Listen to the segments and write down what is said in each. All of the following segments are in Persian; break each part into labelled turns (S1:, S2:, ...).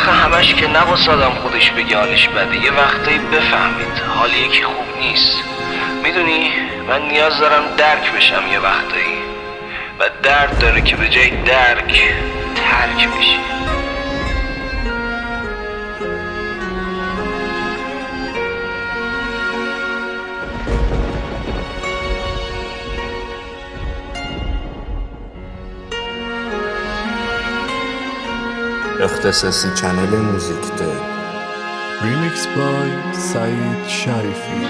S1: آخه همش که نباس آدم خودش بگه حالش بده، یه وقتایی بفهمید حال یکی خوب نیست. میدونی من نیاز دارم درک بشم یه وقتایی، و درد داره که به جای درک ترک بشی.
S2: اختصاصی چنل موزیک ده
S3: ریمیکس بای سعید شریفی.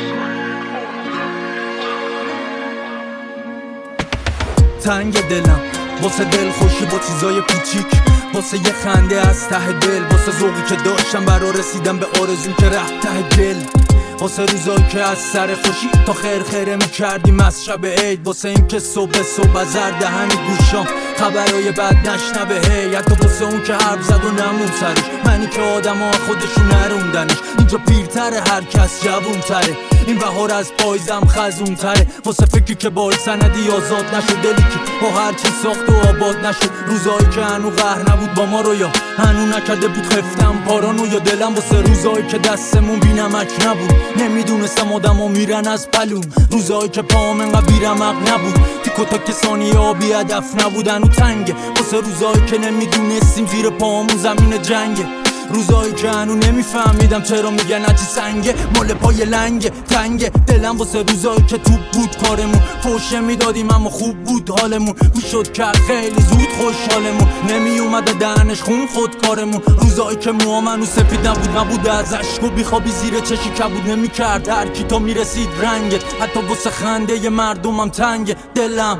S4: تنگ دلم واسه دل خوشی با چیزای کوچیک، واسه یه خنده از ته دل، واسه ذوقی که داشتم برا رسیدم به آرزوم که رفت ته دل، واسه روزایی که از سر خوشی تا خیر میکردیم از شب عید، واسه این که صبح از دهن گوشام خبرای بد نشنوه هی، حتی واسه اون که حرف زد و نمون سرش، منی که آدم ها خودشون نروندنش، اینجا پیرتره هر کس جوونتره، این بهار از پایزم خزونتره، واسه فکری که بال سندی آزاد نشد، دلی که با هر چی ساخت و آباد نشد، روزایی که هنو قهر نبود با ما رو یا هنو نکرده بود خفتم پارانو، یا دلم واسه روزایی که دستمون بی نمک نبود، نمیدونستم آدم ها میرن از پلوم، روزایی که پاهم انقدر بیرمق نبود، تیکو تا کسانی آبی هدف نبودن و تنگه، واسه روزایی که نمیدونستیم زیر پاهمون زمین جنگه، روزایی که هنو نمیفهمیدم چرا میگن هرچی سنگه مال پای لنگه تنگه، دلم واسه روزایی که توپ بود کارمون، فوشه میدادیم اما خوب بود حالمون، میشد کرد خیلی زود خوشحالمون، نمی اومده دهنش خون خود کارمون، روزایی که موامنو سفید نبود از عشق و بیخوابی زیر چشی کبود نمیکرد هر کی تا میرسید رنگه، حتی واسه خنده ی مردمم تنگه دلم.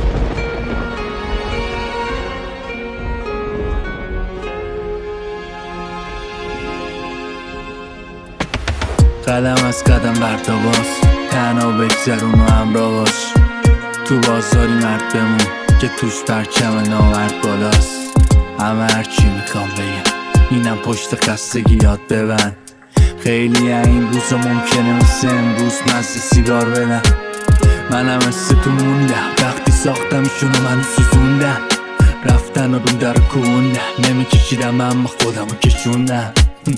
S3: قدم از قدم برتاباس تنها بگذرون و همراه باش، تو بازاری مرد بمون که توش پرچم ناورد بالاست، همه هرچی میخوام بگم اینم پشت خستگی یاد ببند، خیلی این روزا ممکنه مثل امروز مزه سیگار بدن، منم مثل تو موندم وقتی ساختمشونو منو سوزوندن، رفتن و رو در کوندن، نمیکشیدم اما خودمو کشوندن،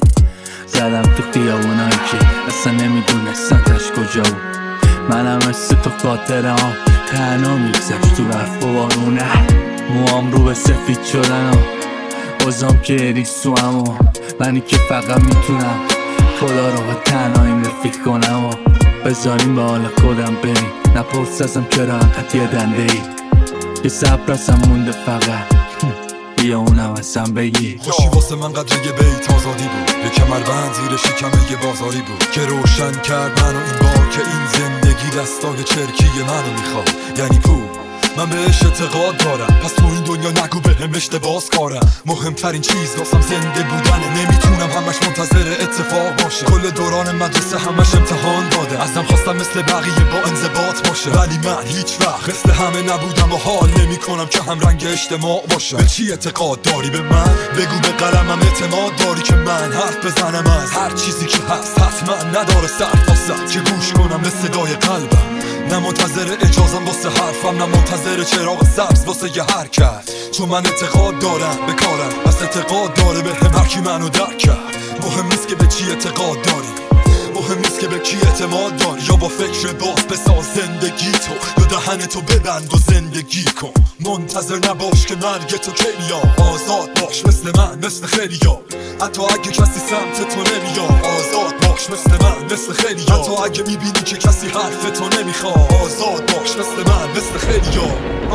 S3: زدم تو خیابونایی که اصلا نمیدونستم تش کجا بود، منم مثل تو خاطره ها تنها میگذشت تو برف و بارونه، موام رو به سفید شدن ها بازم که ریسو هم منی که فقط میتونم خدا رو به تنهاییم رفیق کنم و بذاریم به حال خودم بریم، نپرس ازم چرا انقدر یه دنده ای، یه صبر ازم مونده فقط بیا اونم ازم بگی.
S5: خوشی واسه من قدر یه بیت آزادی بود، یه کمربند زیر شکمه یه بازاری بود که روشن کرد منو این بار که این زندگی دستای چرکی منو میخواد، یعنی پول من بهش اعتقاد دارم، پس تو این دنیا نگو بهم اشتباس کارم، مهمترین چیز واسم زنده بودنه، نمیتونم همش منتظر اتفاق باشه، کل دوران مدرسه همش امتحان داده، ازم خواستم مثل بقیه با انضباط باشه، ولی من هیچ وقت مثل همه نبودم و حال نمیکنم که هم رنگ اجتماع باشه. به چی اعتقاد داری به من؟ بگو به قلمم اعتماد داری که من حرف بزنم از هر چیزی که هست، حتما نداره سر تا سر که گوش کنم به صدای قلبم، نه منتظر اجازم واسه حرفم، نه منتظر چراغ سبز واسه یه حرکت، چون من اعتقاد دارم به کارم، پس اعتقاد داره به هم هر کی منو درک کرد، مهم نیست که به چی اعتقاد داری، مهم نیست که به کی اعتماد داری، یا با فکر باز بساز زندگی تو، یا دهنتو ببند و زندگی کن، منتظر نباش که مرگ تو کی میاد، آزاد باش مثل من مثل خیلیا، حتی اگه کسی سمت تو نمیاد، آزاد باش مثل من مثل خیلیا، حتی اگه میبینی که کسی حرف تو نمیخواد، آزاد باش مثل من مثل خیلیا،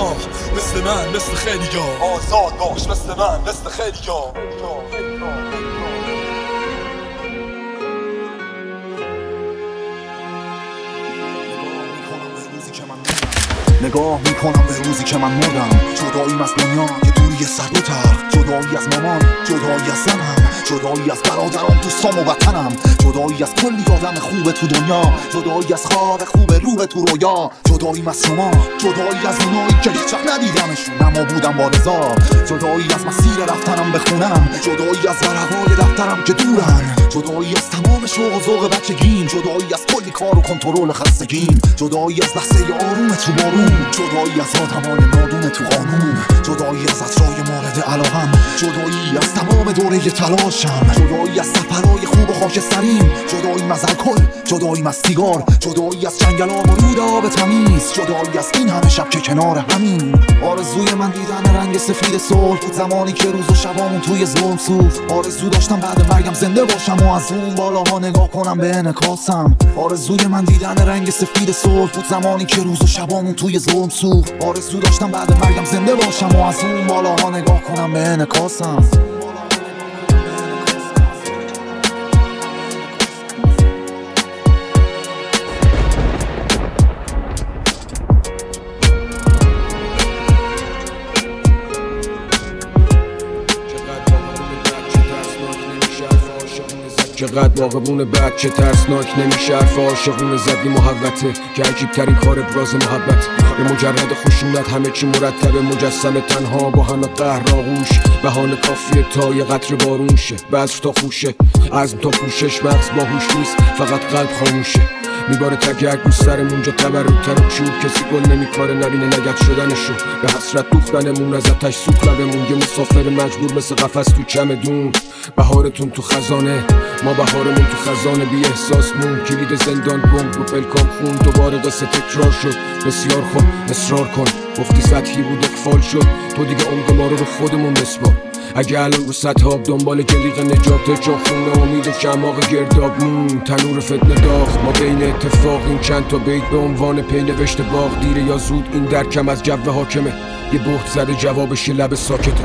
S5: مثل من مثل خیلیا، آزاد باش مثل من مثل خیلیا.
S6: نگاه میکنم به روزی که من مردم، جداییم از دنیا یه دوری سرد و تلخ، جدایی از مامان، جدایی از زنم، جدایی از برادرام، دوستام و وطنم، جدایی از کلی آدم خوب تو دنیا، جدایی از خواب خوب روح تو رویا، جداییم از شما، جدایی از اونایی که هیچ وقت ندیدمشون اما بودم با رضا، جدایی از مسیر رفتنم به خونم، جدایی از ورقای دفترم که دورن، جدایی از تمام شوق و ذوق بچگیم، جدایی از کلی کار و کنترل خستگیم، جدایی از لحظه آروم تو بارون، جدایی از آدمای نادون تو قانون، جدایی از عطرای مورد علاقم، جدایی از تمام دوره تلاش، باشم. جدایی از سفرهای خوب و خاکستریم، جداییم از الکل، جداییم از سیگار، جدایی از جنگلام و رود آب تمیز، جدایی از این همه شب که کنار همین. آرزوی من دیدن رنگ سفید صلح بود زمانی که روز و شبامون توی ظلم سوخت. آرزو داشتم بعد مرگم زنده باشم و از اون بالاها نگاه کنم به انعکاسم. آرزوی من دیدن رنگ سفید صلح بود زمانی که روز و شبامون توی ظلم سوخت. آرزو داشتم بعد مرگم زنده باشم و از اون بالاها نگاه کنم به انعکاسم.
S7: چقدر باغبون بچه ترسناک نمیشه حرف عاشقونه زدی محوته که عجیب ترین کار ابراز محبت به مجرد خشونت همه چی مرتبه مجسم تنها با همه قهر آغوش بهانه کافیه تا یه قطر بارون شه بذر تا خوشه عزم تا پوشش مغز باهوش نیست فقط قلب خاموشه میباره تگرگ رو سرمون جا تبرکتر و چوب کسی گل نمیکاره نبینه لگت شدنشو به حسرت دوختنمون از آتش سوخت لبمون یه مسافر مجبور مثل قفس تو چمدون بهارتون تو خزانه ما بهارمون تو خزانه بی احساسمون کلید زندان بمب رو پلکام خون دوباره قصه تکرار شد بسیار خوب اصرار کن گفتی سطحی بود اقفال شد تو دیگه عمق ما رو خودمون بسپار اگه الان رو سطح آب دنبال جلیق نجات جا خونه امید و شماغ گردابمون تنور فتنه داغ ما بین اتفاق این چند تا بیت به عنوان پی نوشته باغ دیره یا زود این درکم از جو حاکمه یه بهت زده جوابش یه لب ساکته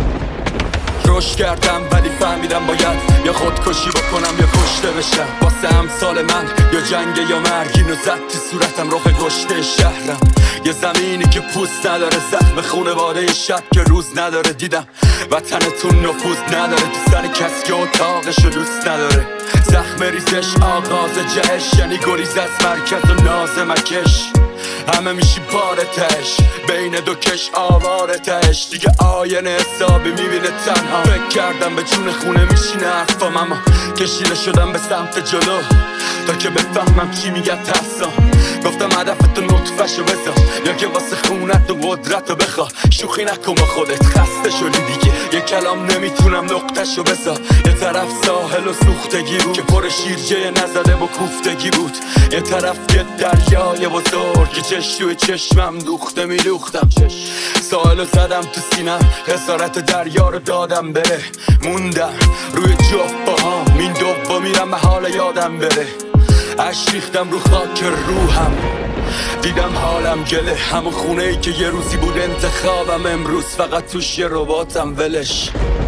S4: رشد کردم ولی فهمیدم باید یا خودکشی بکنم یا کشته بشم واسه امثال من یا جنگ یا مرگ اینو زد تو صورتم رخ کشته شهرم یه زمینی که پوست نداره زخم خونواده شب که روز نداره دیدم وطنتون نفوذ نداره تو سر کسی که اتاقشو دوست نداره زخم ریزش آغاز جهش یعنی گریز از مرکز و ناز مکش همه میشی بارتش بین دو کش آوارتش دیگه آینه حسابی میبینه تنها فکر کردم به جون خونه میشینه حرفام اما کشیده شدم به سمت جلو تا که بفهمم چی میگه ترسام گفتم هدفتو نطفشو بذار یا که واسه خونت و قدرتو بخوا شوخی نکن با خودت خسته شدی دیگه یه کلام نمیتونم نقطهشو بذار یه طرف ساحل و سوختگی بود که پر شیرجه نزده با کوفتگی بود یه طرف یه دریای بزرگ که چش توی چشمم دوخته میدوختم ساحلو زدم تو سینم خسارت دریا رو دادم بره موندم روی جفت باهام این دوبا میرم به حال یادم بره عشق ریختم رو خاک روحم دیدم حالم گله همون خونه ای که یه روزی بود انتخابم امروز فقط توش یه رباتم ولش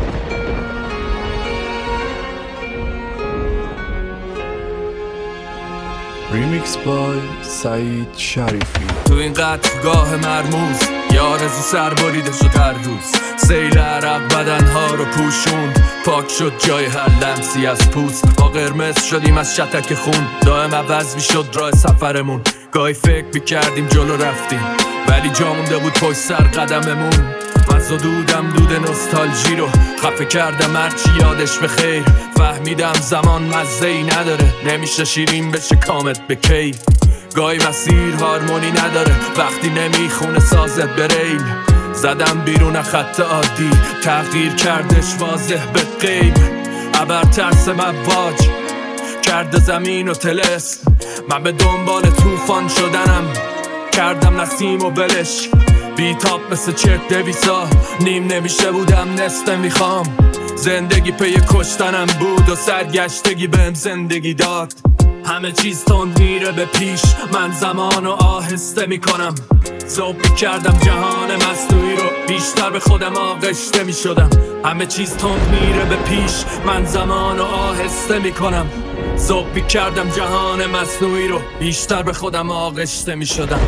S3: ریمیکس بای سعید شریفی
S4: تو این قطعگاه مرموز یه آرزو سر بریدش شد هر روز سیل عرق بدنها رو پوشوند پاک شد جای هر لمسی از پوست ما قرمز شدیم از شتک خون دائم عوض میشد راه سفرمون گاهی فکر میکردیم جلو رفتیم ولی جا مونده بود پشت سر قدممون من زدودم دود نوستالژی رو خفه کردم هرچی یادش بخیر فهمیدم زمان مزه‌ای نداره نمیشه شیرین بشه کامت به کی گاهی مسیر هارمونی نداره وقتی نمیخونه سازت بریل زدم بیرون خط عادی تغییر کردش واضح به غیب ابر ترس مواج کرده زمین و تلس من به دنبال طوفان شدنم کردم نسیم و بلش بیتاب مثل چرک دویسا نیم نمیشه بودم نصفه میخوام زندگی پی کشتنم بود و سرگشتگی بهم زندگی داد همه چیز تند میره به پیش من زمانو آهسته میکنم زوبی کردم جهان مصنوعی رو بیشتر به خودم آغشته میشدم همه چیز تند میره به پیش من زمانو آهسته میکنم زوبی کردم جهان مصنوعی رو بیشتر به خودم آغشته میشدم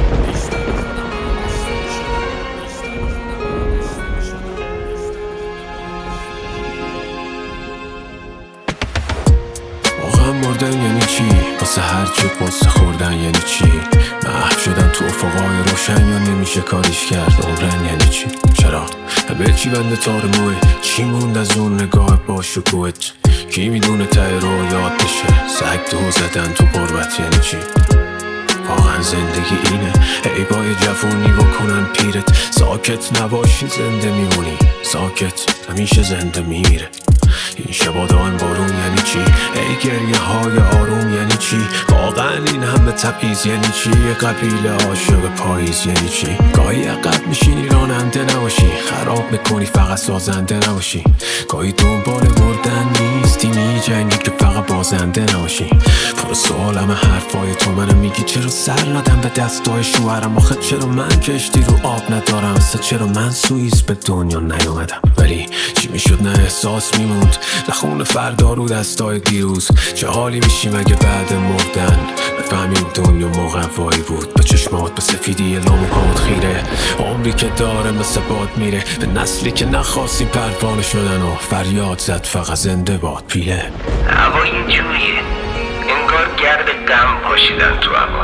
S8: مردن یعنی چی؟ واسه هر چی قصه خوردن یعنی چی؟ محو شدن تو افقای روشن یا نمیشه کاریش کرد عمرن یعنی چی؟ چرا؟ به چی بنده تار موه؟ چی موند از اون نگاه با شکوهت؟ کی میدونه ته رو یاد بشه؟ سگ دو زدن تو قربت یعنی چی؟ واقعا زندگی اینه عیبای جوونی بکنن پیرت ساکت نباشی زنده میمونی ساکت همیشه زنده میمیره این شبا دائم بارون یعنی چی؟ ای گریه های آروم یعنی چی؟ واقعا این همه تبعیض یعنی چی؟ یه قبیله عاشق پاییز یعنی چی؟ گاهی عقب میشینی راننده نباشی، خراب میکنی فقط سازنده نباشی. گاهی دنبال بردن نیستی، میجنگی که فقط بازنده نباشی. پر سوالم حرفای تو، منو میگی چرا سر ندم به دستای شوهرم؟ آخه چرا من کشتی رو آب ندارم؟ اصلا چرا من سوئیس به دنیا نیومدم؟ ولی چی میشد نه احساس میموند، نه خون فردا رو دستای دیروز. چه حالی میشیم اگه بعد مردن بفهمیم دنیا موقعی بود؟ به چشمات به سفیدی لاموهات خیره، عمری که داره مثل باد میره. به نسلی که نخواستی پروانه شدن و فریاد زد فقط زنده باد پیله.
S1: هوا اینجوریه، انگار گرد غم پاشیدن تو هوا.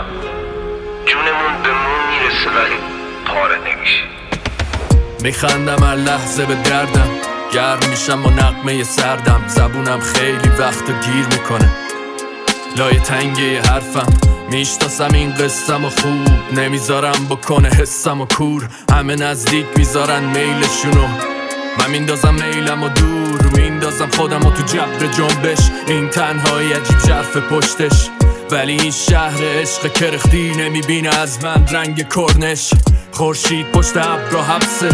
S1: جونمون به مون میرسه ولی پاره نمیشه.
S3: میخندم هر لحظه به دردم، گرم میشم با نغمه سردم. زبونم خیلی وقت گیر میکنه لای تنگه حرفم. میشناسم این قصم و خوب نمیذارم بکنه حسم و کور. همه نزدیک میذارن میلشونو، من میندازم میلم و دور. میندازم خودم و تو جبر جنبش، این تنهایی عجیب ژرف پشتش. ولی این شهر عشق کرختی نمیبینه از من رنگ کرنش. خورشید پشت ابر و حبسه،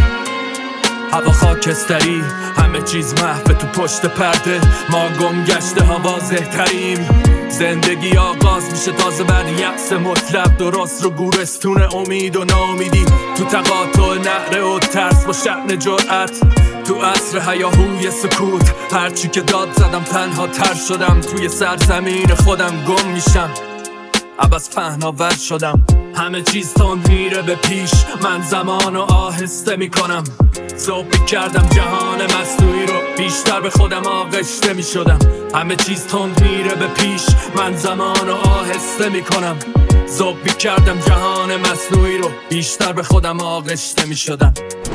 S3: هوا خاکستری، همه چیز محو تو پشت پرده. ما گم گشته ها واضح تریم، زندگی آغاز میشه تازه بعد یأس مطلق. درست رو گورستون امید و ناامیدی، تو تقاطع نعره و ترس با شأن جرأت. تو عصر هیاهوی سکوت، هرچی که داد زدم تنها تر شدم. توی سرزمین خودم گم میشم، عبس پهناور شدم. همه چیز تند میره به پیش، من زمانو آهسته میکنم. ذوق کردم جهان مصنوعی رو، بیشتر به خودم آغشته میشدم. همه چیز تند میره به پیش، من زمانو آهسته میکنم. ذوق کردم جهان مصنوعی رو، بیشتر به خودم آغشته میشدم.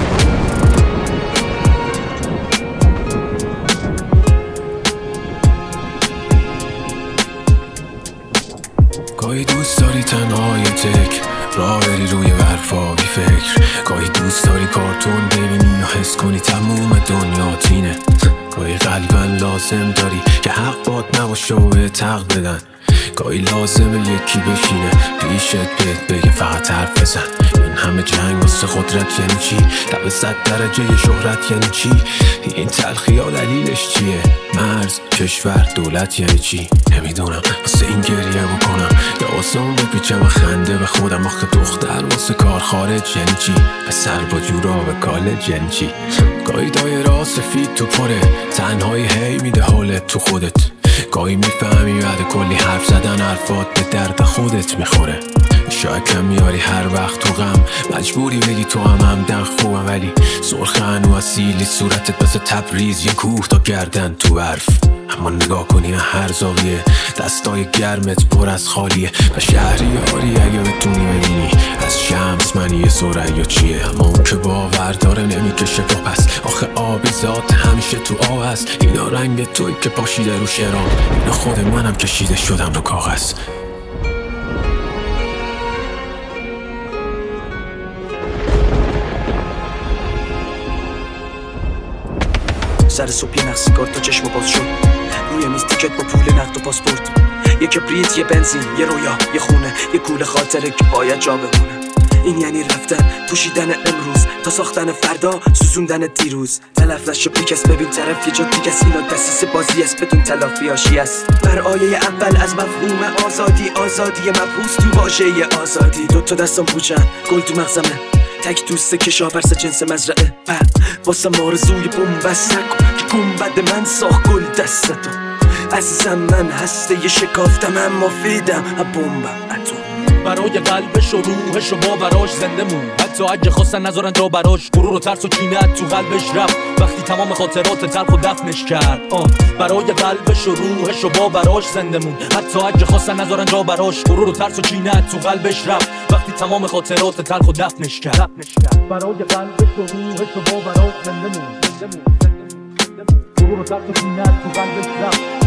S8: گاهی دوست داری تنهای تک راه بری روی برفا بی فکر. گاهی دوست داری کارتون ببینی و حس کنی تموم دنیا تینه. گاهی قلبن لازم داری که حق باد نباشه و بهت حق بدن. گاهی لازمه یکی بشینه پیشت بهت بگه فقط حرف بزن. این همه جنگ واسه قدرت یعنی چی؟ در 100 درجه شهرت یعنی چی؟ این تلخی ها دلیلش چیه؟ مرز، کشور، دولت یعنی چی؟ نمیدونم واسه این گریه بکنم یا واسه اون بپیچم و خنده به خودم. آخه دختر واسه کار خارج یعنی چی؟ پسر با جورا به کالج یعنی چی؟ گاهی دایره سفید تو پره، تنهایی هی میده حالت تو خودت. گاهی میفهمی بعد کلی حرف زدن حرفات به درد خودت میخوره. شاید کم میاری هر وقت تو غم، مجبوری بگی تو همدن خوبم. ولی سرخ هنو اصیلی صورتت مثل تبریز، یه کوه تا گردن تو برف. اما نگاه کنی هر زاویه دستای گرمت پر از خالیه. و شهریاری اگه بتونی ببینی از شمس منی یه سریا چیه. اما اون که باور داره نمیکشه با پس، آخه آبی ذات همیشه تو آب هست. اینا رنگ توی که پاشیده رو شرام، اینا خود منم کشیده شدم رو کاغذ.
S9: سر صبح یه نقصیگار تا چشم باز شد، روی میز تیکت با پول نقد و پاسپورت. یه کبریت، یه بنزین، یه رویا، یه خونه، یه کوله خاطره که باید جا بمونه. این یعنی رفتن، پوشیدن امروز تا ساختن فردا، سوزوندن دیروز. تلف نشو بیکس، ببین طرف یه جا دیگس. اینا دستیس بازی است بدون تلافی هاشی است. بر آیه اول از مفهوم آزادی، آزادی مبهوس تو واژه آزادی. دوتا دستم پوچن، گل تو مغزمه، تک دوست کشاورز جنس مزرعه. واسه مارزوی بومبست نکن که گنبد من ساخت گل دستتو. عزیزم من هسته ی شکافتم اما فیدم بومبم اتم.
S4: برای قلبش و روحش و باوراش زنده مون، حتی اگه خواستن نذارن جا براش. غرور و ترس و کینت تو قلبش رفت وقتی تمام خاطرات تلخ و دفنش کرد. برای قلبش و روحش و باوراش زنده مون، حتی اگه خواستن نذارن جا براش. غرور و ترس و کینت تو قلبش رفت وقتی تمام خاطرات تلخ و دفنش کرد. برای قلبش و روحش و باوراش زنده مون، غرور و ترس و کینت تو قلبش رفت